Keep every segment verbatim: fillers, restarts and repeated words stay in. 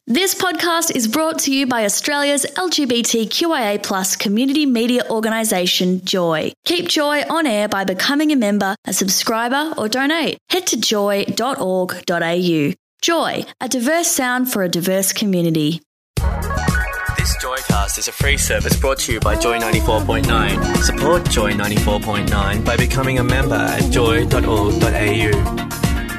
This podcast is brought to you by Australia's L G B T Q I A plus community media organisation, Joy. Keep Joy on air by becoming a member, a subscriber or donate. Head to joy dot org dot a u. Joy, a diverse sound for a diverse community. This Joycast is a free service brought to you by Joy ninety-four point nine. Support Joy ninety-four point nine by becoming a member at joy dot org dot a u.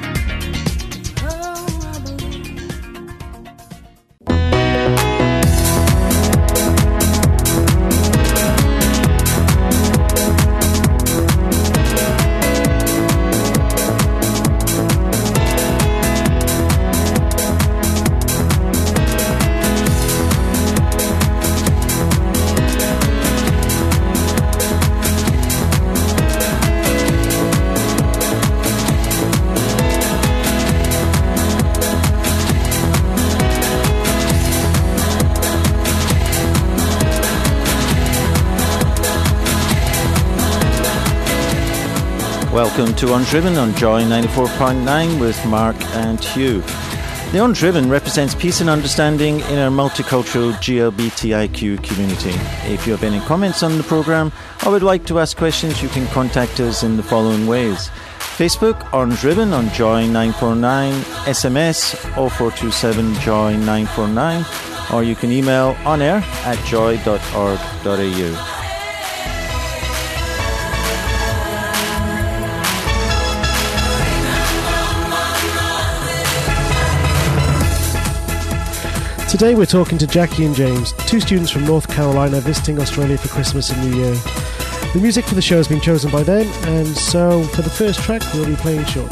Welcome to Undriven on Joy ninety-four point nine with Mark and Hugh. The Undriven represents peace and understanding in our multicultural G L B T I Q community. If you have any comments on the programme or would like to ask questions, you can contact us in the following ways. Facebook, Undriven on Joy nine four nine, S M S oh four two seven Joy nine four nine, or you can email onair at joy dot org dot a u. Today we're talking to Jackie and James, two students from North Carolina visiting Australia for Christmas and New Year. The music for the show has been chosen by them, and so for the first track we'll be playing shortly.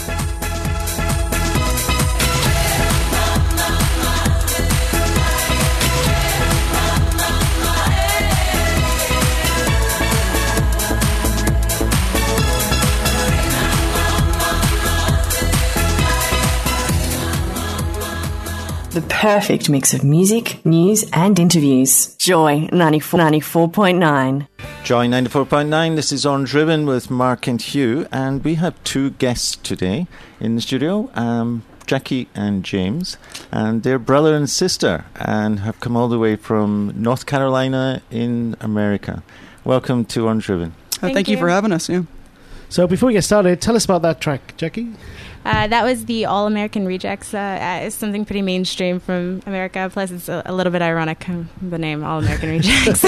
The perfect mix of music, news and interviews. Joy ninety-four point nine. Joy ninety-four point nine, this is Undriven with Mark and Hugh, and we have two guests today in the studio, um, Jackie and James, and they're brother and sister and have come all the way from North Carolina in America. Welcome to Undriven. Thank, uh, thank you. you for having us. Yeah. So before we get started, tell us about that track, Jackie. Uh, that was the All American Rejects. Uh, it's something pretty mainstream from America. Plus, it's a, a little bit ironic, um, the name All American Rejects.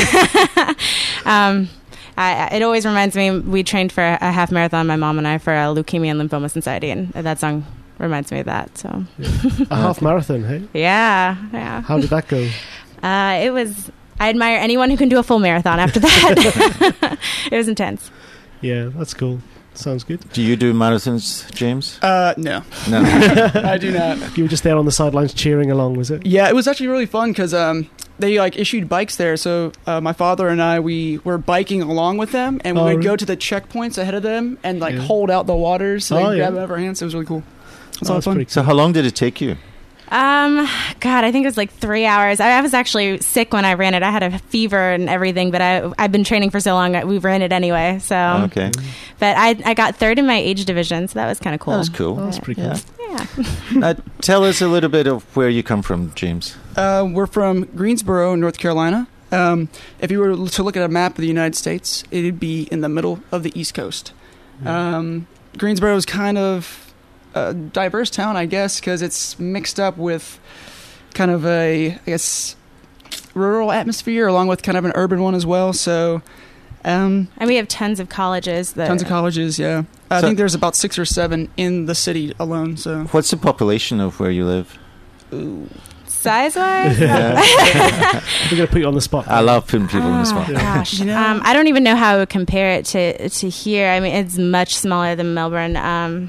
um, I, it always reminds me, we trained for a, a half marathon, my mom and I, for a Leukemia and Lymphoma Society, and that song reminds me of that. So, yeah. A half marathon, hey? Yeah, yeah. How did that go? Uh, it was. I admire anyone who can do a full marathon after that. It was intense. Yeah, that's cool. Sounds good. Do you do marathons, James? Uh, no. No. I do not. You were just there on the sidelines cheering along, was it? Yeah, it was actually really fun because um, they like issued bikes there. So uh, my father and I, we were biking along with them, and we oh, would really? go to the checkpoints ahead of them and like yeah. hold out the waters so they oh, could yeah. grab it out of our hands. It was really cool. It was oh, a lot of fun. Cool. So how long did it take you? Um, God, I think it was like three hours. I, I was actually sick when I ran it. I had a fever and everything, but I, I've been training for so long. We ran it anyway. So, okay. But I, I got third in my age division, so that was kind of cool. That was cool. Oh, that's pretty cool. Yeah. yeah. uh, tell us a little bit of where you come from, James. Uh, we're from Greensboro, North Carolina. Um, if you were to look at a map of the United States, it'd be in the middle of the East Coast. Yeah. Um, Greensboro is kind of a diverse town, I guess, because it's mixed up with kind of a, I guess, rural atmosphere along with kind of an urban one as well. So, um, and we have tons of colleges. That tons of colleges, yeah. I so, think there's about six or seven in the city alone. So, what's the population of where you live? Ooh. Size-wise? Yeah. We're going to put you on the spot. I love putting people oh, on the spot. Gosh. You know? um, I don't even know how I would compare it to, to here. I mean, it's much smaller than Melbourne. Um,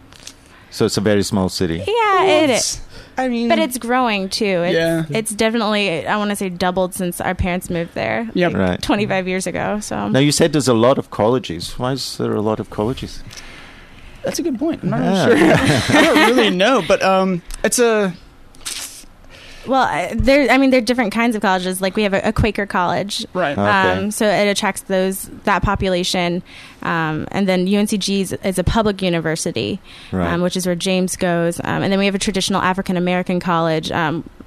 So it's a very small city. Yeah, well, it is. I mean, but it's growing too. It's, yeah, it's definitely, I want to say, doubled since our parents moved there. Yeah, like right. twenty-five years ago. So now you said there's a lot of colleges. Why is there a lot of colleges? That's a good point. I'm not yeah. really sure. I don't really know, but um, it's a. Well, uh, there. I mean, there are different kinds of colleges. Like we have a, a Quaker college, right? Okay. Um, so it attracts those that population, um, and then U N C G is, is a public university, right. um, which is where James goes. Um, and then we have a traditional African American college, um,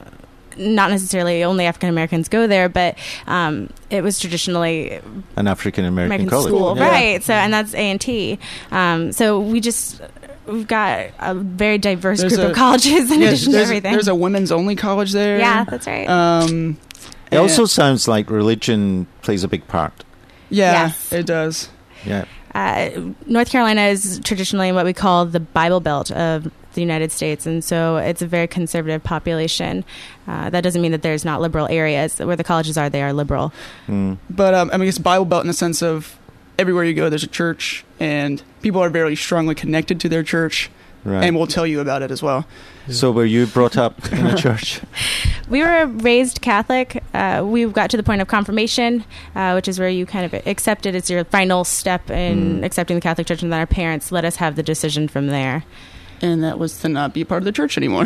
not necessarily only African Americans go there, but um, it was traditionally An African American American college. school, Yeah. right? So, and that's A and T. Um, so we just we've got a very diverse There's group a- of colleges in Yeah, addition to there's, everything. there's a women's only college there. yeah, that's right. Um, It also and- sounds like religion plays a big part. yeah, Yes. it does. Yeah. Uh, North Carolina is traditionally what we call the Bible Belt of the United States, and so it's a very conservative population. Uh, that doesn't mean that there's not liberal areas. Where the colleges are, they are liberal. Mm. But um, I mean, it's Bible Belt in the sense of everywhere you go, there's a church, and people are very strongly connected to their church, Right. and will tell you about it as well. So were you brought up in a church? We were raised Catholic. Uh, we got to the point of confirmation, uh, which is where you kind of accept it as your final step in Mm. accepting the Catholic Church, and then our parents let us have the decision from there. And that was to not be a part of the church anymore.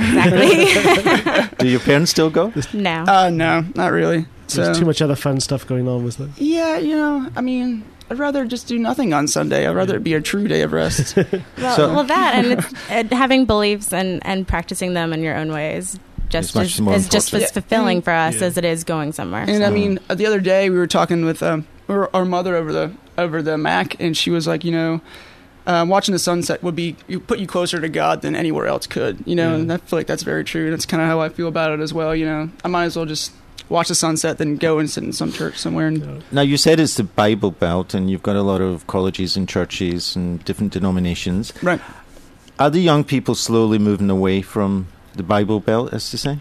Exactly. Do your parents still go? No. Uh, no, not really. There's So, too much other fun stuff going on, was there? yeah, you know, I mean, I'd rather just do nothing on Sunday. I'd rather it be a true day of rest. Well, So- well, that and it's, uh, having beliefs and, and practicing them in your own way is just It's much as, more is just important. as fulfilling for us Yeah. as it is going somewhere. And I mean, uh, the other day we were talking with um, our our mother over the over the Mac, and she was like, you know, um, watching the sunset would be you put you closer to God than anywhere else could. You know, Yeah. and I feel like that's very true. And that's kind of how I feel about it as well. You know, I might as well just watch the sunset than go and sit in some church somewhere. And Now, you said it's the Bible Belt, and you've got a lot of colleges and churches and different denominations. right. Are the young people slowly moving away from the Bible Belt, as to say?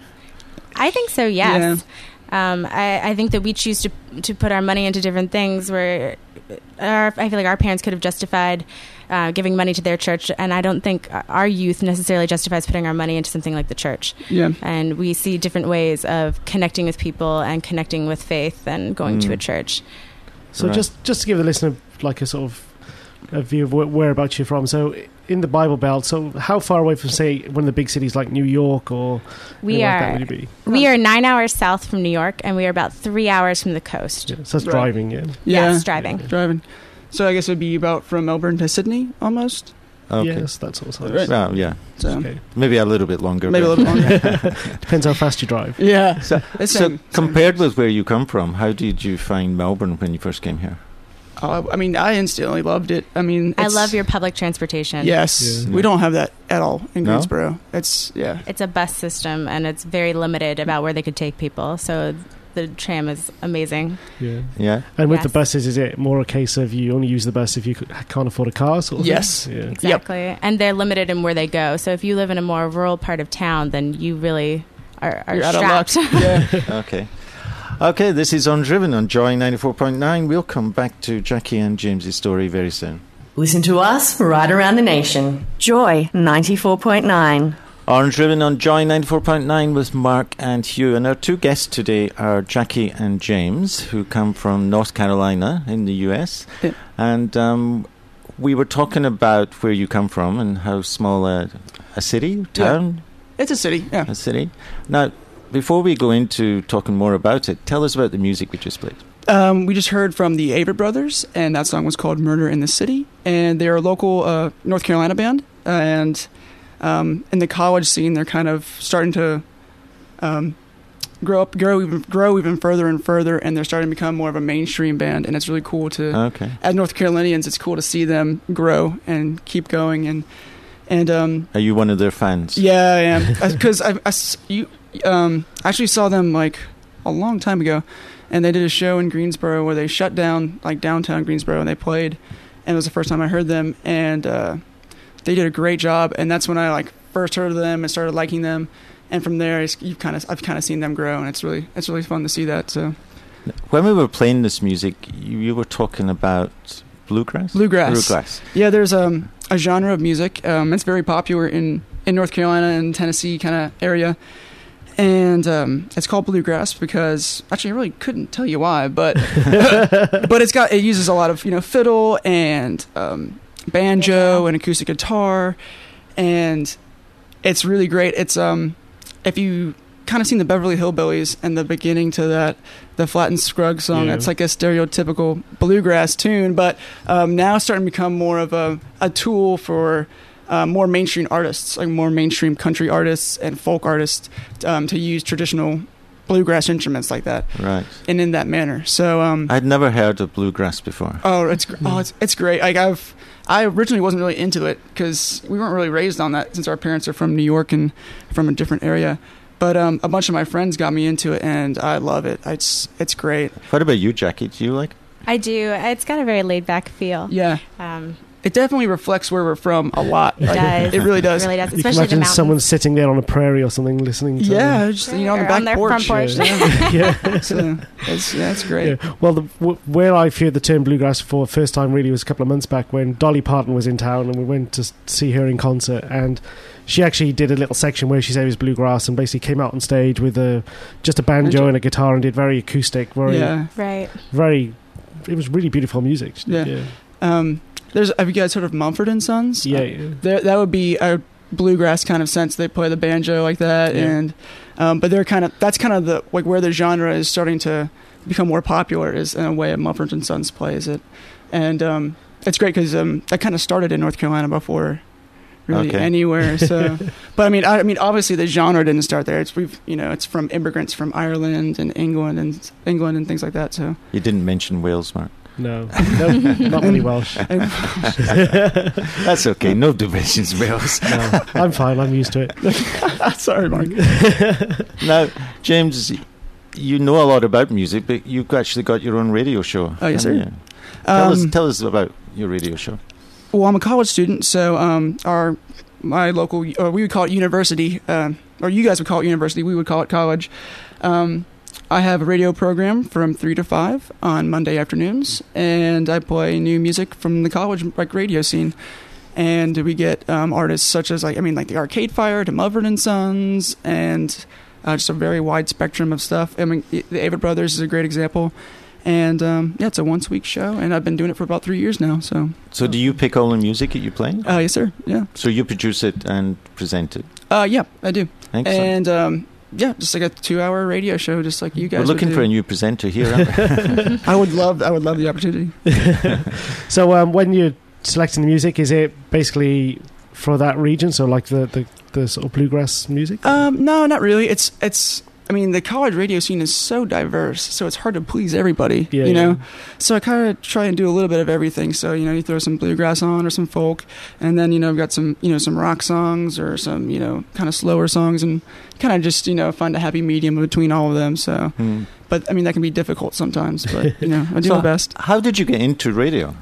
I think so. Yes. Um, I, I think that we choose to to put our money into different things where our, I feel like our parents could have justified uh, giving money to their church, and I don't think our youth necessarily justifies putting our money into something like the church. Yeah. And we see different ways of connecting with people and connecting with faith and going to Mm. a church. So Right. just just to give the listener like a sort of a view of where, whereabouts you're from. So in the Bible Belt, so how far away from, say, one of the big cities like New York or We anything like that are would you be? we are nine hours south from New York, and we are about three hours from the coast. Yeah, so that's Right. driving, yeah. Yeah. Yes, driving. Driving. So I guess it'd be about from Melbourne to Sydney almost. Okay. Yes, that sort of size. Right. Well, yeah. So Okay. Maybe a little bit longer. maybe a but- little bit longer. Depends how fast you drive. yeah. So, It's so same- compared with where you come from, how did you find Melbourne when you first came here? Oh, I mean, I instantly loved it. I mean, I it's- love your public transportation. Yes, Yeah. we don't have that at all in No? Greensboro. It's yeah. It's a bus system, and it's very limited about where they could take people. So the tram is amazing. Yeah. Yeah. And with the Yes. buses, is it more a case of you only use the bus if you c- can't afford a car? Sort of thing? Yes. Yeah. Exactly. And they're limited in where they go. So if you live in a more rural part of town, then you really are, are You're out of luck. strapped. Yeah. Okay. Okay, this is Undriven on Joy ninety-four point nine. We'll come back to Jackie and James's story very soon. Listen to us right around the nation. Joy ninety-four point nine. Orange Ribbon on Joy ninety-four point nine with Mark and Hugh. And our two guests today are Jackie and James, who come from North Carolina in the U S. Yeah. And um, we were talking about where you come from and how small a, a city, town, It's a city. Yeah. a city. Now, before we go into talking more about it, tell us about the music we just played. Um, we just heard from the Avett Brothers, and that song was called "Murder in the City." And they're a local uh, North Carolina band, and um, in the college scene, they're kind of starting to um, grow up, grow even, grow even further and further, and they're starting to become more of a mainstream band. And it's really cool to, Okay. as North Carolinians, it's cool to see them grow and keep going. And and um, Are you one of their fans? yeah, I am, because I, I s- you um, actually saw them like a long time ago, and they did a show in Greensboro where they shut down like downtown Greensboro, and they played, and it was the first time I heard them, and uh, they did a great job, and that's when I like first heard of them and started liking them, and from there it's- you've kind of I've kind of seen them grow, and it's really it's really fun to see that. So When we were playing this music, you, you were talking about bluegrass? Bluegrass. Bluegrass. yeah, there's um, a genre of music. Um, it's very popular in in North Carolina and Tennessee kind of area. And um, it's called bluegrass because actually I really couldn't tell you why, but but it's got it uses a lot of you know fiddle and um, banjo and acoustic guitar, and it's really great. It's um if you kind of seen the Beverly Hillbillies and the beginning to that the Flatt and Scruggs song, Yeah. it's like a stereotypical bluegrass tune, but um, now it's starting to become more of a a tool for Uh, more mainstream artists, like more mainstream country artists and folk artists, um, to use traditional bluegrass instruments like that, Right. and in that manner. So um, I'd never heard of bluegrass before. oh, it's gr- oh, it's it's great. Like I've I originally wasn't really into it because we weren't really raised on that since our parents are from New York and from a different area. But um, a bunch of my friends got me into it, and I love it. It's it's great. What about you, Jackie? Do you like it? I do. It's got a very laid back feel. Yeah, Um, it definitely reflects where we're from a lot. it Like, does. It really does. It really does. You can Especially the imagine mountains. someone sitting there on a prairie or something listening to Yeah, just, you know, on the Or back on their porch. front porch. Yeah. yeah. So, it's, yeah, it's great. Yeah. Well, the, w- where I heard the term bluegrass for the first time really was a couple of months back when Dolly Parton was in town and we went to s- see her in concert, and she actually did a little section where she said it was bluegrass and basically came out on stage with a just a banjo Banjo. and a guitar and did very acoustic, very, Yeah. Right. very. It was really beautiful music. Yeah. yeah, Um, there's. Have you guys heard of Mumford and Sons? yeah. Uh, yeah. there- that would be a bluegrass kind of sense. They play the banjo like that, Yeah. and um, but they're kind of that's kind of the like where the genre is starting to become more popular is in a way Mumford and Sons plays it, and um, it's great because um, that kind of started in North Carolina before really Okay. anywhere. So, but I mean, I, I mean, obviously the genre didn't start there. It's we've you know it's from immigrants from Ireland and England and England and things like that. So You didn't mention Wales, Mark. No, no, not really Welsh. That's okay. No divisions, Wales. No, I'm fine. I'm used to it. sorry, Mark. Now, James, you know a lot about music, but you've actually got your own radio show. Oh, yes, haven't sir. you? Tell, us, Um, tell us about your radio show. Well, I'm a college student, so um, our my local, or we would call it university, uh, or you guys would call it university. We would call it college. Um, I have a radio program from three to five on Monday afternoons, and I play new music from the college like radio scene. And we get um, artists such as like I mean like the Arcade Fire to Mumford and Sons, and uh, just a very wide spectrum of stuff. I mean the Avett Brothers is a great example. And um, yeah, it's a once a week show, and I've been doing it for about three years now. So, So do you pick all the music that you play? uh, yes, sir. Yeah, So you produce it and present it? uh, yeah, I do. Excellent. And um, yeah, just like a two-hour radio show, just like you guys. We're looking would for do. a new presenter here, aren't we? I would love, I would love the opportunity. So um, when you're selecting the music, is it basically for that region? So like the, the, the sort of bluegrass music? Um, no, not really. It's it's. I mean, the college radio scene is so diverse, so it's hard to please everybody. Yeah, you know, yeah. so I kind of try and do a little bit of everything. So you know, you throw some bluegrass on or some folk, and then you know, I've got some you know some rock songs or some you know kind of slower songs, and kind of just you know find a happy medium between all of them. So, Hmm. but I mean, that can be difficult sometimes. But you know, I do So my best. How did you get into radio?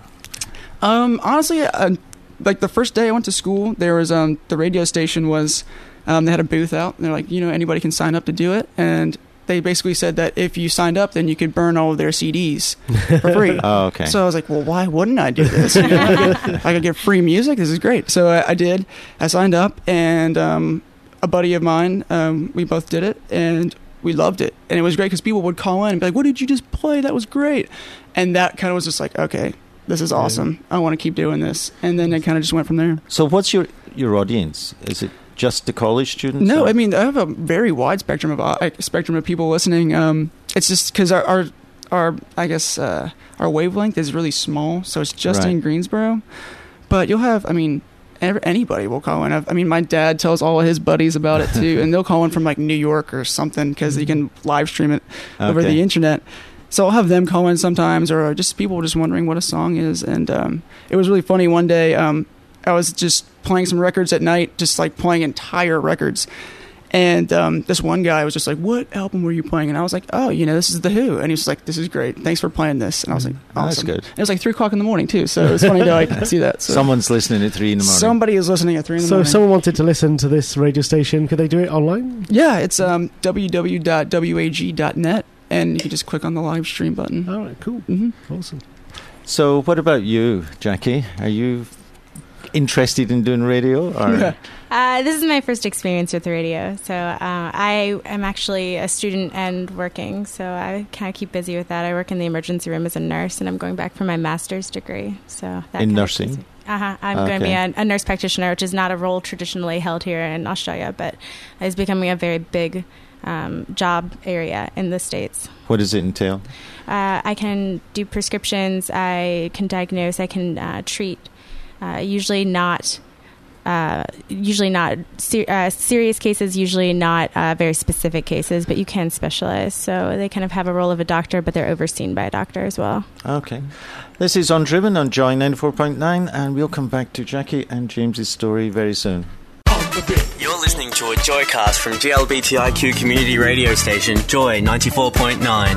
Um, honestly, uh, like the first day I went to school, there was um the radio station was um they had a booth out, and they're like, you know, anybody can sign up to do it, and they basically said that if you signed up, then you could burn all of their C Ds for free. Oh, okay. So I was like, well, why wouldn't I do this? You know, I, could, I could get free music. This is great. So I, I did. I signed up, and um, a buddy of mine, um, we both did it, and we loved it. And it was great because people would call in and be like, what did you just play? That was great. And that kind of was just like, okay, this is awesome. I want to keep doing this. And then it kind of just went from there. So what's your, your audience? Is it just the college students? No, or- I mean I have a very wide spectrum of uh, spectrum of people listening. Um, it's just because our, our our I guess uh, our wavelength is really small, so it's just Right. in Greensboro. But you'll have, I mean, ev- anybody will call in. I've, I mean, my dad tells all of his buddies about it too, and they'll call in from like New York or something because you can live stream it over Okay. the internet. So I'll have them call in sometimes, or just people just wondering what a song is. And um, it was really funny one day. Um, I was just playing some records at night, just like playing entire records. And um, this one guy was just like, what album were you playing? And I was like, oh, you know, this is The Who. And he was like, this is great. Thanks for playing this. And I was like, awesome. That's good. It was like three o'clock in the morning, too. So it was funny to like see that. So Someone's listening at three in the morning. somebody is listening at three in the So if morning. someone wanted to listen to this radio station, could they do it online? yeah, it's um, w w w dot w a g dot net. And you can just click on the live stream button. All right, cool. hmm Awesome. So what about you, Jackie? Are you interested in doing radio? Or Uh, this is my first experience with radio, so uh, I am actually a student and working, so I kind of keep busy with that. I work in the emergency room as a nurse, and I'm going back for my master's degree. So that In nursing? Uh huh. I'm going to be Okay. a, a nurse practitioner, which is not a role traditionally held here in Australia, but is becoming a very big um, job area in the States. what does it entail? Uh, I can do prescriptions. I can diagnose. I can uh, treat. Uh, usually not uh, usually not ser- uh, serious cases, usually not uh, very specific cases, but you can specialize. So they kind of have a role of a doctor, but they're overseen by a doctor as well. Okay. This is Undriven on Joy ninety-four point nine, and we'll come back to Jackie and James's story very soon. You're listening to a Joycast from G L B T I Q community radio station Joy ninety-four point nine.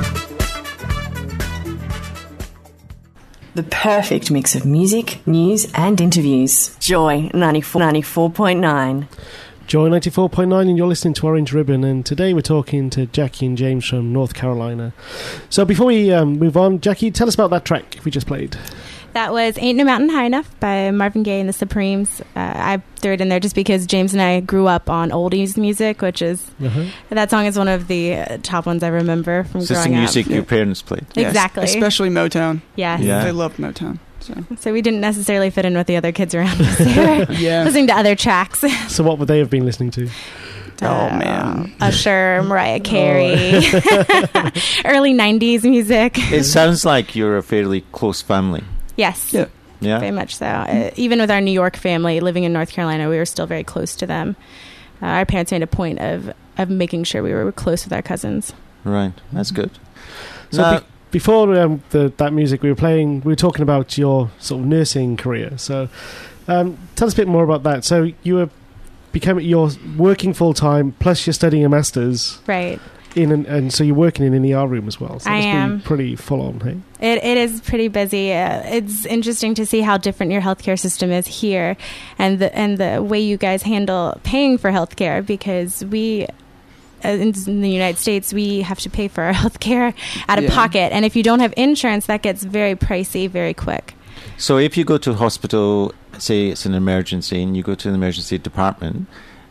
The perfect mix of music, news and interviews. Joy ninety-four point nine. Joy ninety-four point nine, and you're listening to Orange Ribbon, and today we're talking to Jackie and James from North Carolina. So before we um, move on, Jackie, tell us about that track we just played. That was Ain't No Mountain High Enough by Marvin Gaye and the Supremes. Uh, I threw it in there just because James and I grew up on oldies music, which is, uh-huh. that song is one of the uh, top ones I remember from so growing up. It's the music up. your parents played. Yes, exactly. Especially Motown. Yes. Yeah. They loved Motown. So. so we didn't necessarily fit in with the other kids around us. They were yeah. listening to other tracks. So what would they have been listening to? Oh, man. Usher, Mariah Carey, oh. early nineties music. It sounds like you're a fairly close family. Yes. Yeah. Yeah. Very much so. Uh, even with our New York family living in North Carolina, we were still very close to them. Uh, our parents made a point of, of making sure we were close with our cousins. Right. That's good. So now, be- before um, the, that music we were playing, we were talking about your sort of nursing career. So um, tell us a bit more about that. So you were becoming, you're working full time, plus you're studying a master's. Right. In an, and so you're working in an E R room as well. So I it's am. Pretty full on, hey? It It is pretty busy. Uh, it's interesting to see how different your healthcare system is here, and the and the way you guys handle paying for healthcare, because we, uh, in, in the United States, we have to pay for our healthcare out of yeah. pocket, and if you don't have insurance, that gets very pricey very quick. So if you go to a hospital, say it's an emergency, and you go to the emergency department,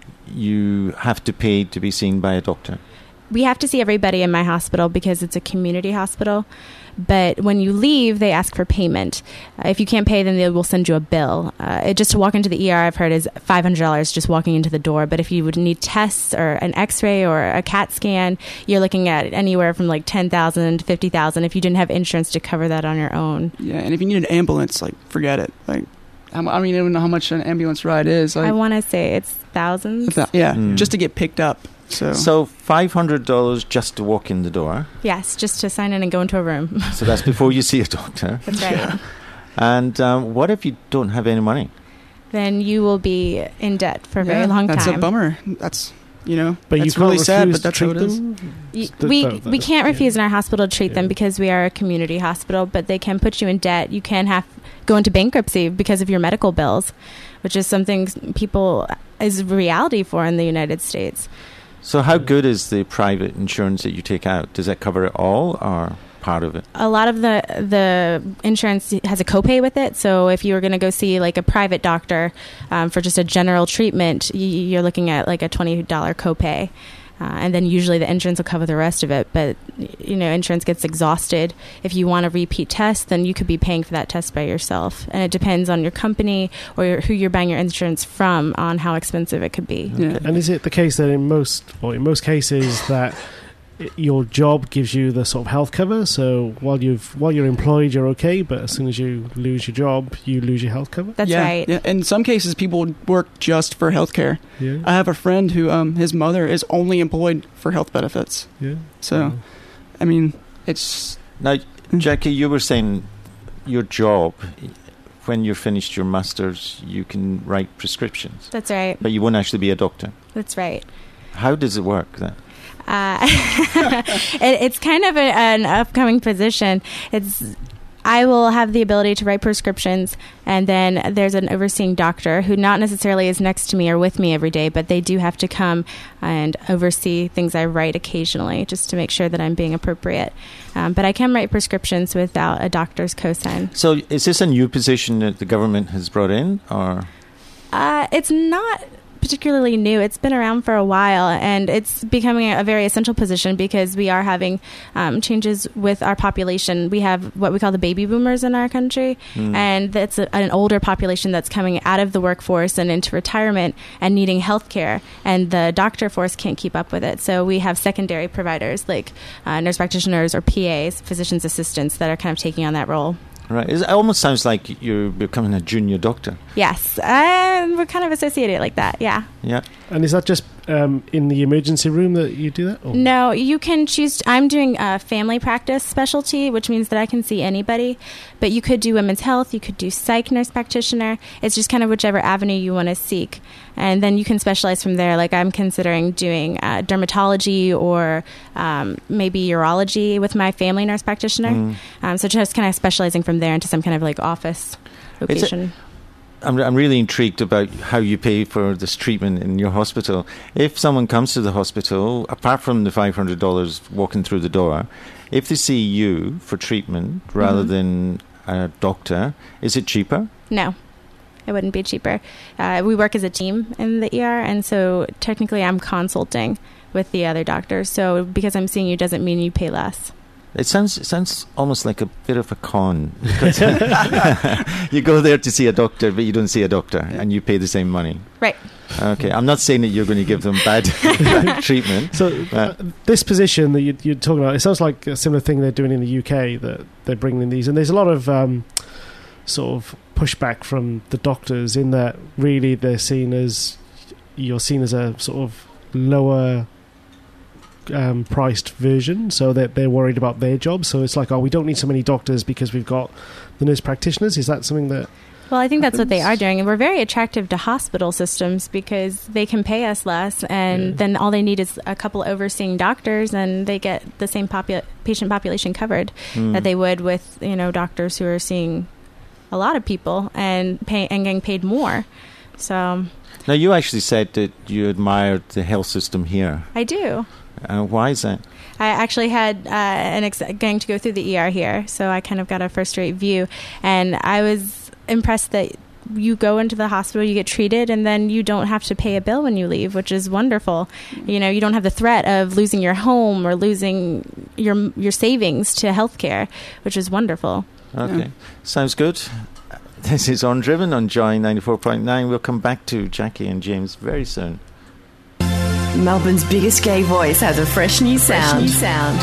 you have to pay to be seen by a doctor. We have to see everybody in my hospital because it's a community hospital. But when you leave, they ask for payment. Uh, if you can't pay, then they will send you a bill. Uh, it, just to walk into the E R, I've heard, is five hundred dollars just walking into the door. But if you would need tests or an X-ray or a CAT scan, you're looking at anywhere from like ten thousand dollars to fifty thousand dollars if you didn't have insurance to cover that on your own. Yeah, and if you need an ambulance, like, forget it. Like, I don't even know how much an ambulance ride is. Like, I want to say it's thousands. Th- yeah, mm. just to get picked up. So, so five hundred dollars just to walk in the door. Yes, just to sign in and go into a room. So that's before you see a doctor. That's right. Yeah. And um, what if you don't have any money? Then you will be in debt for a very yeah, long that's time. That's a bummer. That's, you know, but that's you really can't sad, refuse but that's to how treat it is. them? Y- The- we the- the- we can't refuse yeah. in our hospital to treat Yeah. them because we are a community hospital, but they can put you in debt. You can have go into bankruptcy because of your medical bills, which is something people is reality for in the United States. So how good is the private insurance that you take out? Does that cover it all or part of it? A lot of the the insurance has a copay with it. So if you were going to go see like a private doctor um, for just a general treatment, y- you're looking at like a twenty dollars copay. Uh, and then usually the insurance will cover the rest of it. But, you know, insurance gets exhausted. If you want a repeat test, then you could be paying for that test by yourself. And it depends on your company or your, who you're buying your insurance from on how expensive it could be. Yeah. And is it the case that in most, or in most cases, that i- your job gives you the sort of health cover? So while you've while you're employed, you're okay, but as soon as you lose your job, you lose your health cover. That's yeah, right. Yeah. In some cases, people work just for healthcare. Yeah, I have a friend who, um, his mother is only employed for health benefits. yeah. So, Yeah. I mean, it's Now, Jackie, you were saying your job, when you're finished your master's, you can write prescriptions, That's right. but you won't actually be a doctor. That's right. How does it work then? Uh, it, it's kind of a, an upcoming position. It's I will have the ability to write prescriptions, and then there's an overseeing doctor who not necessarily is next to me or with me every day, but they do have to come and oversee things I write occasionally just to make sure that I'm being appropriate. Um, but I can write prescriptions without a doctor's cosign. So is this a new position that the government has brought in, or? Uh, it's not particularly new. It's been around for a while, and it's becoming a very essential position because we are having um, changes with our population. We have what we call the baby boomers in our country, mm. and that's a, an older population that's coming out of the workforce and into retirement and needing health care, and the doctor force can't keep up with it. So we have secondary providers like uh, nurse practitioners or P As, physician's assistants, that are kind of taking on that role. Right. It almost sounds like you're becoming a junior doctor. Yes, uh, we're kind of associated like that. Yeah. Yeah. And is that just um, in the emergency room that you do that? Or? No, you can choose. I'm doing a family practice specialty, which means that I can see anybody. But you could do women's health. You could do psych nurse practitioner. It's just kind of whichever avenue you want to seek. And then you can specialize from there. Like I'm considering doing uh, dermatology or um, maybe urology with my family nurse practitioner. Mm. Um, so just kind of specializing from there into some kind of like office location. I'm, I'm really intrigued about how you pay for this treatment in your hospital. If someone comes to the hospital, apart from the five hundred dollars walking through the door, if they see you for treatment rather mm-hmm. than a doctor, is it cheaper? No, it wouldn't be cheaper. Uh, we work as a team in the E R, and so technically I'm consulting with the other doctors. So because I'm seeing you doesn't mean you pay less. It sounds it sounds almost like a bit of a con. Because you go there to see a doctor, but you don't see a doctor, and you pay the same money. Right. Okay. I'm not saying that you're going to give them bad, bad treatment. So uh, this position that you, you're talking about, it sounds like a similar thing they're doing in the U K, that they're bringing in these. And there's a lot of um, sort of pushback from the doctors in that really they're seen as, you're seen as a sort of lower Um, priced version, so that they're worried about their jobs. So it's like, oh, we don't need so many doctors because we've got the nurse practitioners. Is that something that well I think happens? That's what they are doing, and we're very attractive to hospital systems because they can pay us less, and yeah. then all they need is a couple overseeing doctors, and they get the same popu- patient population covered mm. that they would with, you know, doctors who are seeing a lot of people and pay and getting paid more. So now, you actually said that you admired the health system here. I do. Uh, why is that? I actually had uh, an ex- going to go through the E R here, so I kind of got a first-rate view, and I was impressed that you go into the hospital, you get treated, and then you don't have to pay a bill when you leave, which is wonderful. You know, you don't have the threat of losing your home or losing your your savings to healthcare, which is wonderful. Okay, yeah. Sounds good. This is On Driven on Joy ninety-four point nine. We'll come back to Jackie and James very soon. Melbourne's biggest gay voice has a fresh new sound. Fresh new sound.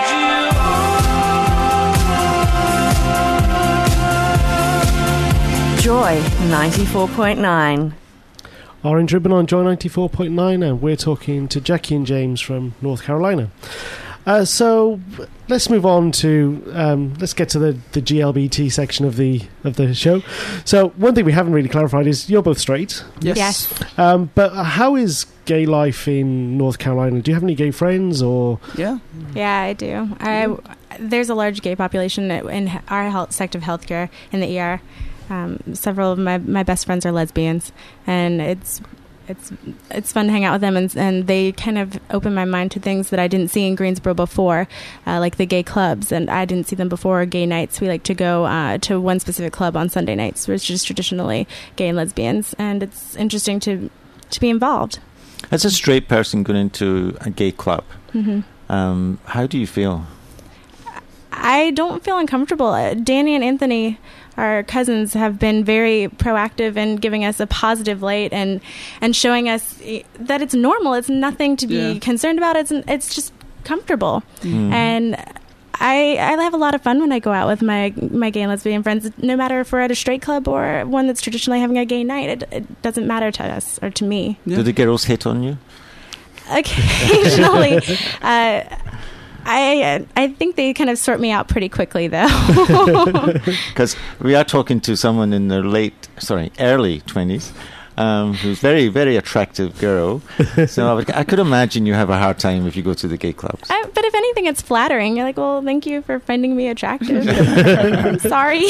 Joy ninety-four point nine. Orange Ribbon on Joy ninety-four point nine, and we're talking to Jackie and James from North Carolina. Uh, so let's move on to um, let's get to the, the G L B T section of the of the show. So one thing we haven't really clarified is you're both straight. Yes. yes. Um, but how is gay life in North Carolina? Do you have any gay friends or? Yeah. Yeah, I do. I, there's a large gay population in our health sector of healthcare in the E R. Um, several of my, my best friends are lesbians, and it's it's it's fun to hang out with them, and, and they kind of open my mind to things that I didn't see in Greensboro before, uh, like the gay clubs, and I didn't see them before. Gay nights, we like to go uh, to one specific club on Sunday nights, which is traditionally gay and lesbians, and it's interesting to to be involved. As a straight person going into a gay club, mm-hmm. um, how do you feel? I don't feel uncomfortable. Uh, Danny and Anthony, our cousins, have been very proactive in giving us a positive light and and showing us that it's normal. It's nothing to be yeah. concerned about. It's it's just comfortable. Mm. And I I have a lot of fun when I go out with my my gay and lesbian friends. No matter if we're at a straight club or one that's traditionally having a gay night, it, it doesn't matter to us or to me. Yeah. Do the girls hit on you? Occasionally. uh, I I think they kind of sort me out pretty quickly, though. Because we are talking to someone in their late, sorry, early twenties, um, who's very, very attractive girl. So I, would, I could imagine you have a hard time if you go to the gay clubs. I, but if anything, it's flattering. You're like, well, thank you for finding me attractive. I'm sorry.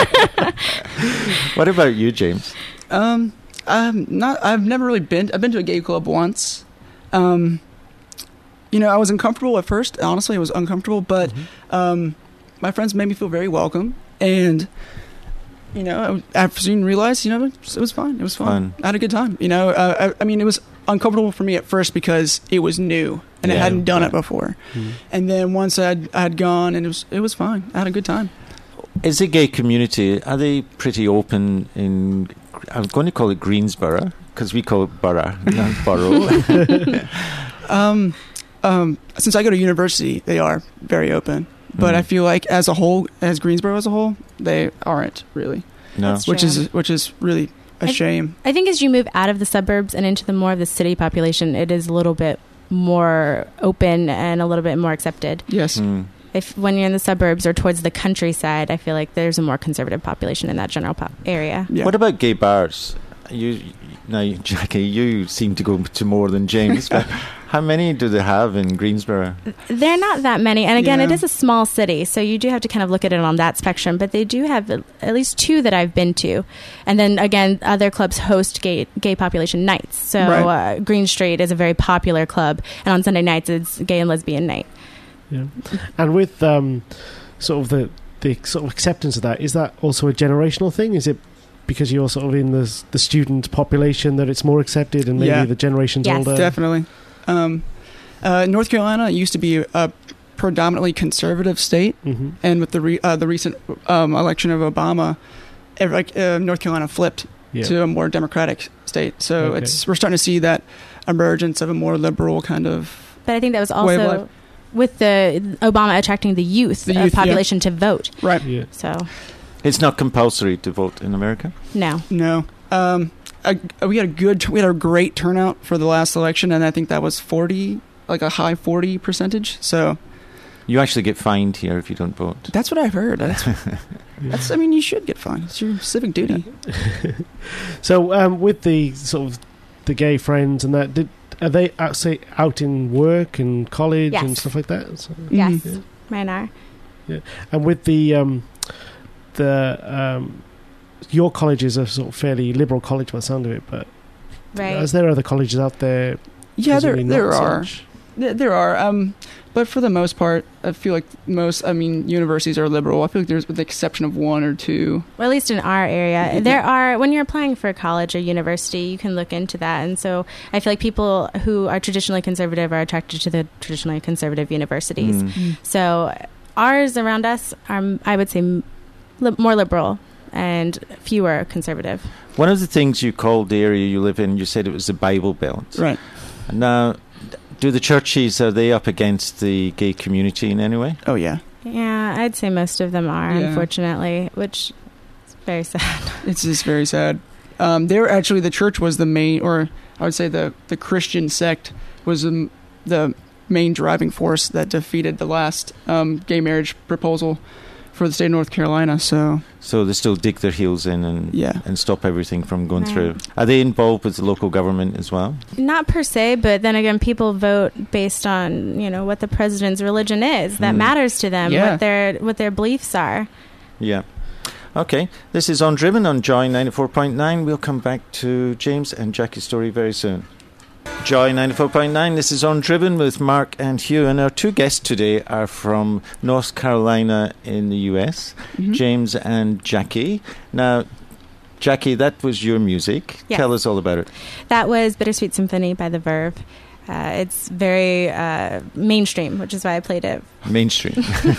What about you, James? Um, I'm not. I've never really been. I've been to a gay club once. Um. You know, I was uncomfortable at first. Honestly, I was uncomfortable, but mm-hmm. um, my friends made me feel very welcome. And, you know, after seeing realized, you know, it was, it was fine. It was fun. fun. I had a good time. You know, uh, I, I mean, it was uncomfortable for me at first because it was new and yeah. I hadn't done it before. Mm-hmm. And then once I'd, I'd gone, and it was it was fine. I had a good time. Is the gay community, are they pretty open in, I'm going to call it Greensboro, because we call it borough, not borough. um... Um, since I go to university, they are very open. but Mm. I feel like as a whole, as Greensboro as a whole, they aren't really, No. That's which true. is which is really a I- shame. I think as you move out of the suburbs and into the more of the city population, it is a little bit more open and a little bit more accepted. Yes. Mm. If when you're in the suburbs or towards the countryside, I feel like there's a more conservative population in that general pop area. Yeah. What about gay bars? You now, Jackie, you seem to go to more than James. But how many do they have in Greensboro? They're not that many. And again, Yeah. it is a small city, so you do have to kind of look at it on that spectrum. But they do have at least two that I've been to. And then, again, other clubs host gay, gay population nights. So Right. uh, Green Street is a very popular club. And on Sunday nights, it's gay and lesbian night. Yeah. And with um, sort of the, the sort of acceptance of that, is that also a generational thing? Is it because you're sort of in the the student population that it's more accepted, and maybe Yeah. the generations Yes. older? Definitely. Um, uh, North Carolina used to be a predominantly conservative state, hmm and with the re- uh, the recent um, election of Obama, ev- like uh, North Carolina flipped Yeah. to a more democratic state. So Okay. it's we're starting to see that emergence of a more liberal kind of. But I think that was Way of also life. with the Obama attracting the youth, The uh, youth, yeah. population to vote. Right. Yeah. So, It's not compulsory to vote in America. no. No. Um, a, we had a good, we had a great turnout for the last election, and I think that was forty, like a high forty percentage. So You actually get fined here if you don't vote. that's what I've heard. That's, that's I mean, you should get fined. It's your civic duty. So um, with the sort of the gay friends and that, did are they out, say, out in work and college and Yes. stuff like that? So, Yes, Mhm. mine are. and with the um, the um, your college is a sort of fairly liberal college by the sound of it, but Right. is there other colleges out there? Yeah, there presumably there not are. such? There, there are. Um, but for the most part, I feel like most. I mean, universities are liberal. I feel like there's, with the exception of one or two. Well, at least in our area, Yeah. there are, when you're applying for college or university, you can look into that. And so I feel like people who are traditionally conservative are attracted to the traditionally conservative universities. Mm. So ours around us are, I would say, m- li- more liberal and fewer conservative. One of the things you called the area you live in, you said it was the Bible Belt. Right. Now, do the churches, are they up against the gay community in any way? Oh yeah. Yeah, I'd say most of them are, Yeah. unfortunately, which is very sad. It's just very sad. Um, they were actually the church was the main, or I would say the the Christian sect was the, the main driving force that defeated the last um, gay marriage proposal for the state of North Carolina. So So they still dig their heels in and Yeah. and stop everything from going Right. through. Are they involved with the local government as well? Not per se, but then again, people vote based on, you know, what the president's religion is. That Mm. matters to them, Yeah. what their what their beliefs are. Yeah. Okay. This is Undriven on Joy ninety-four point nine. We'll come back to James and Jackie's story very soon. Joy ninety-four point nine, this is Undriven with Mark and Hugh, and our two guests today are from North Carolina in the U S, mhm. James and Jackie. Now, Jackie, that was your music. Yes. Tell us all about it. That was Bittersweet Symphony by The Verve. Uh, it's very uh, mainstream, which is why I played it. Mainstream.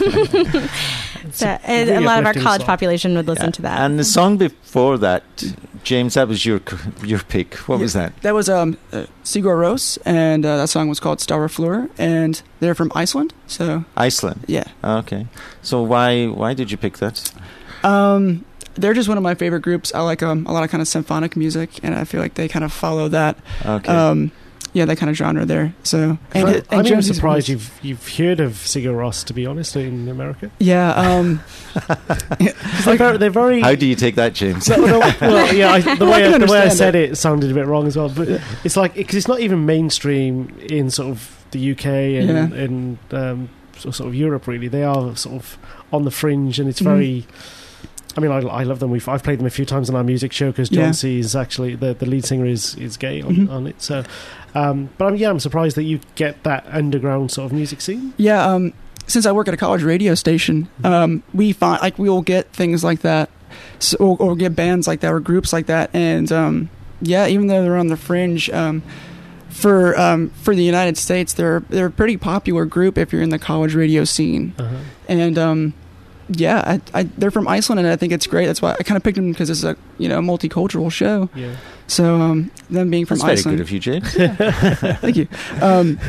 So, a a, really lot of our uplifting college song. population would listen Yeah. to that. And the song before that, James, that was your your pick. What was that? That was um, uh, Sigur Rós, and uh, that song was called Starra Fleur, and they're from Iceland. So Iceland. yeah, Okay. So why why did you pick that? um, they're just one of my favorite groups. I like um, a lot of kind of symphonic music, and I feel like they kind of follow that. Okay. Um, yeah, that kind of genre there. So and, I'm, and I'm even James is- surprised you've you've heard of Sigur Rós, to be honest, in America. Yeah. Um, They're very, they're very How do you take that, James? No, no, well, yeah, I, the Well, I way can I, the way I understand said it. sounded a bit wrong as well. But it's like because it's not even mainstream in sort of the U K and Yeah. and um, so- sort of Europe. Really, they are sort of on the fringe, and it's Mhm. very. I mean, I, I love them. We've I've played them a few times on our music show because John Yeah. C is actually the the lead singer is is gay on, Mhm. on it. So, um, but I'm, yeah, I'm surprised that you get that underground sort of music scene. Yeah, um, since I work at a college radio station, um, we find like we will get things like that, so, or, or get bands like that or groups like that, and um, yeah, even though they're on the fringe, um, for um, for the United States, they're they're a pretty popular group if you're in the college radio scene, Uh-huh. and um, yeah, I, I, they're from Iceland, and I think it's great. That's why I kind of picked them because it's a you know multicultural show. Yeah. So um, them being from That's very Iceland, good of you, James. thank you. Um,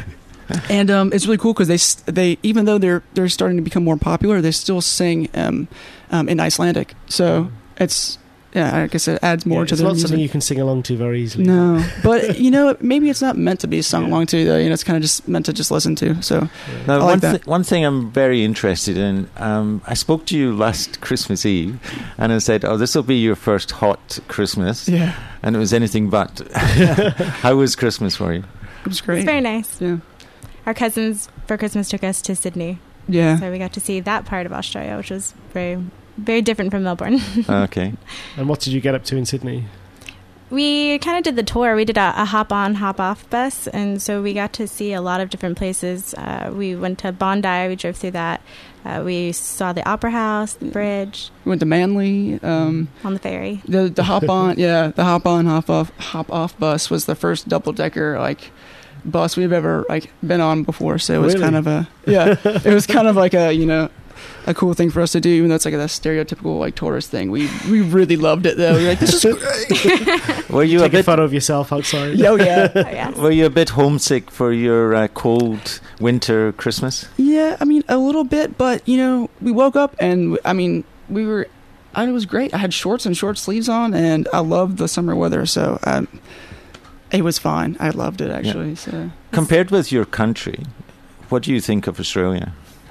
and um, it's really cool because they s- they even though they're they're starting to become more popular, they still sing um, um, in Icelandic. So it's yeah, I guess it adds more Yeah, to it's their not music. something you can sing along to very easily. No, but you know, maybe it's not meant to be sung Yeah. along to. Though, you know, it's kind of just meant to just listen to. So Now, I like one, that. thi- one thing I'm very interested in, um, I spoke to you last Christmas Eve, and I said, oh, this will be your first hot Christmas. yeah, And it was anything but. How was Christmas for you? it was great. It's very nice. Yeah, Our cousins for Christmas took us to Sydney, yeah. so we got to see that part of Australia, which was very, very different from Melbourne. Okay. And what did you get up to in Sydney? We kind of did the tour. We did a, a hop-on, hop-off bus, and so we got to see a lot of different places. Uh, we went to Bondi. We drove through that. Uh, we saw the Opera House, the bridge, We went to Manly. Um, on the ferry. the the hop on, yeah, the hop on, hop off, hop off bus was the first double decker like bus we've ever like been on before. So it was Really? kind of a yeah, it was kind of like a you know. a cool thing for us to do, even though it's like a stereotypical like tourist thing. We we really loved it though. We were like, this is great. Were you a Take a bit? photo of yourself outside. Oh yeah, Oh, yes. Were you a bit homesick for your uh, cold winter Christmas? yeah. I mean, a little bit, but you know, we woke up and I mean, we were. I, it was great. I had shorts and short sleeves on, and I loved the summer weather. So um, it was fine. I loved it actually. So Compared with your country, what do you think of Australia?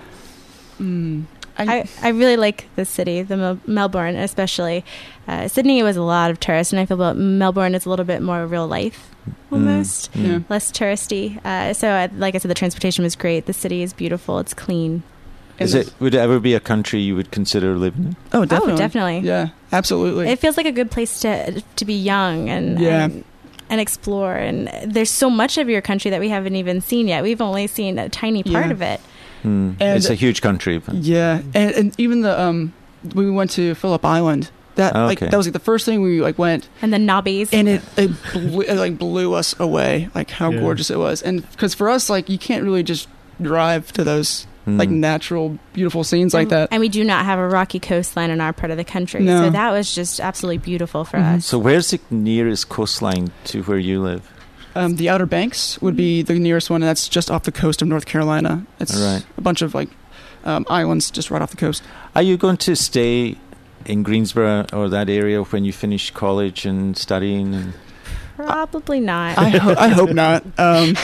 mm, I, I really like the city, the Mel- Melbourne especially. Uh, Sydney was a lot of tourists, and I feel about Melbourne is a little bit more real life, almost Mm, mm. Yeah. less touristy. Uh, so, I, like I said, the transportation was great. The city is beautiful. It's clean. Is and it? Would it ever be a country you would consider living in? Oh, definitely. Oh, definitely. Yeah, absolutely. It feels like a good place to to be young and Yeah. and, and explore. And there's so much of your country that we haven't even seen yet. We've only seen a tiny part Yeah. of it. Hmm. And- It's a huge country. but- Yeah, and, and even the um, when we went to Phillip Island, that like Okay. that was like the first thing we like went, And the knobbies. and it it, blew, it like blew us away, like how Yeah. gorgeous it was, and because for us, like you can't really just drive to those Hmm. like natural, beautiful scenes like and, that. And we do not have a rocky coastline in our part of the country. No. So that was just absolutely beautiful for Mhm. us. So where's the nearest coastline to where you live? Um, the Outer Banks would be the nearest one, and that's just off the coast of North Carolina. It's Right. a bunch of like um, islands just right off the coast. Are you going to stay in Greensboro or that area when you finish college and studying? And Probably not. I, ho- I hope not. Um,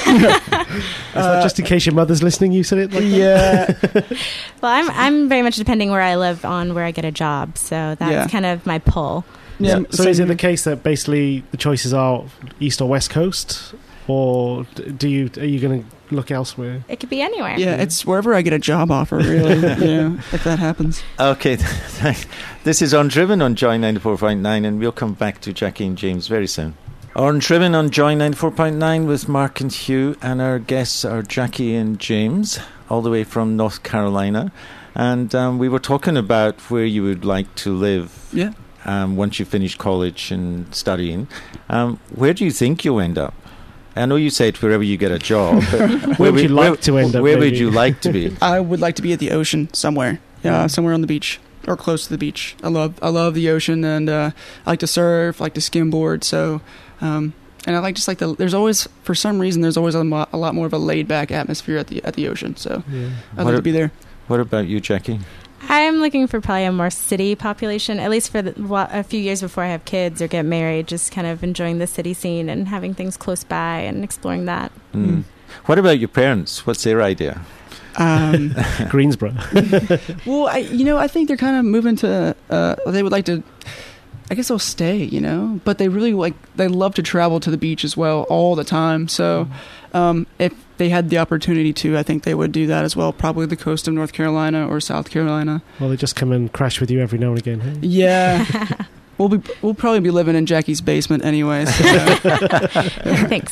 Is that just in case your mother's listening, you said it like that? yeah. well, I'm I'm very much depending where I live on where I get a job. So that's Yeah. kind of my pull. Yeah. So is it the case that basically the choices are east or west coast, or d- do you are you going to look elsewhere? It could be anywhere. Yeah, it's wherever I get a job offer, really. you know, if that happens. Okay, this is Undriven on Joy ninety-four point nine, and we'll come back to Jackie and James very soon. Undriven on Joy ninety-four point nine with Mark and Hugh, and our guests are Jackie and James, all the way from North Carolina. And um, we were talking about where you would like to live Yeah. um, once you finish college and studying. Um, where do you think you'll end up? I know you said wherever you get a job, but Where would you like to end up, Where would maybe? you like to be? I would like to be at the ocean somewhere. Yeah, Yeah. somewhere on the beach or close to the beach. I love I love the ocean, and uh, I like to surf, I like to skimboard. So, um, and I like just like the. There's always for some reason there's always a, mo- a lot more of a laid back atmosphere at the at the ocean. So Yeah. I'd What like a- to be there. What about you, Jackie? I'm looking for probably a more city population, at least for the, wa- a few years before I have kids or get married. Just kind of enjoying the city scene and having things close by and exploring that. Mm. What about your parents? What's their idea? Um, Greensboro. well, I you know I think they're kind of moving to. Uh, they would like to. I guess they'll stay, you know, but they really like they love to travel to the beach as well all the time. So, um, if they had the opportunity to, I think they would do that as well. Probably the coast of North Carolina or South Carolina. Well, they just come and crash with you every now and again. Hey? Yeah, we'll be we'll probably be living in Jackie's basement anyway. So, Thanks.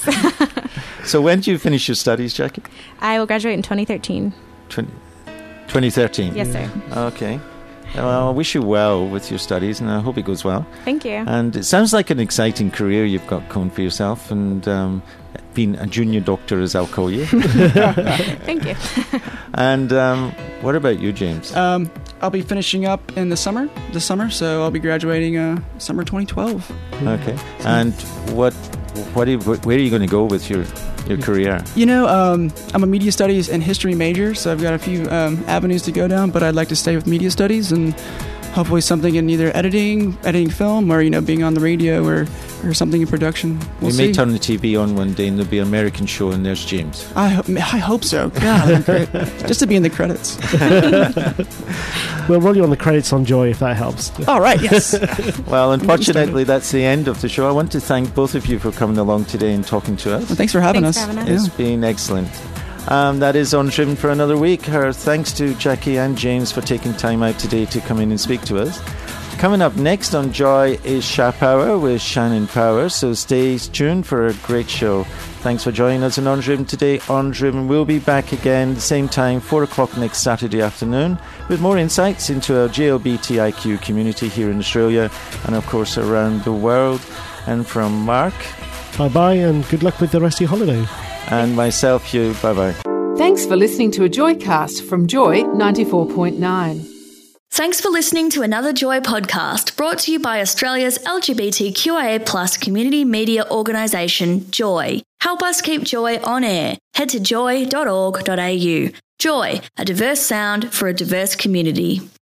So when do you finish your studies, Jackie? I will graduate in twenty thirteen. twenty, twenty thirteen? Yes, sir. Okay. Well, I wish you well with your studies, and I hope it goes well. Thank you. And it sounds like an exciting career you've got going for yourself, and um, being a junior doctor, as I'll call you. Thank you. And um, what about you, James? um, I'll be finishing up in the summer. This summer, so I'll be graduating uh, summer twenty twelve. Okay. And what, what, are you, where are you going to go with your your career? You know, um, I'm a media studies and history major, so I've got a few um, avenues to go down, but I'd like to stay with media studies and hopefully something in either editing, editing film, or, you know, being on the radio or, or something in production. We'll we see. may turn the T V on one day and there'll be an American show and there's James. I, ho- I hope so. God, great. Just to be in the credits. We'll roll you on the credits on Joy if that helps. All right, yes. Well, unfortunately, that's the end of the show. I want to thank both of you for coming along today and talking to us. Well, thanks for having Thanks us. for having Yeah. us. It's been excellent. Um, that is Undriven for another week. Our thanks to Jackie and James for taking time out today to come in and speak to us. Coming up next on Joy is Shap Hour with Shannon Power, so stay tuned for a great show. Thanks for joining us on Undriven today. Undriven will be back again the same time, four o'clock next Saturday afternoon, with more insights into our G L B T I Q community here in Australia and of course around the world. And from Mark Bye-bye, and good luck with the rest of your holiday. and myself, Hugh, bye-bye. Thanks for listening to a Joycast from Joy ninety-four point nine. Thanks for listening to another Joy podcast brought to you by Australia's L G B T Q I A plus community media organisation, Joy. Help us keep Joy on air. Head to joy dot org dot a u. Joy, a diverse sound for a diverse community.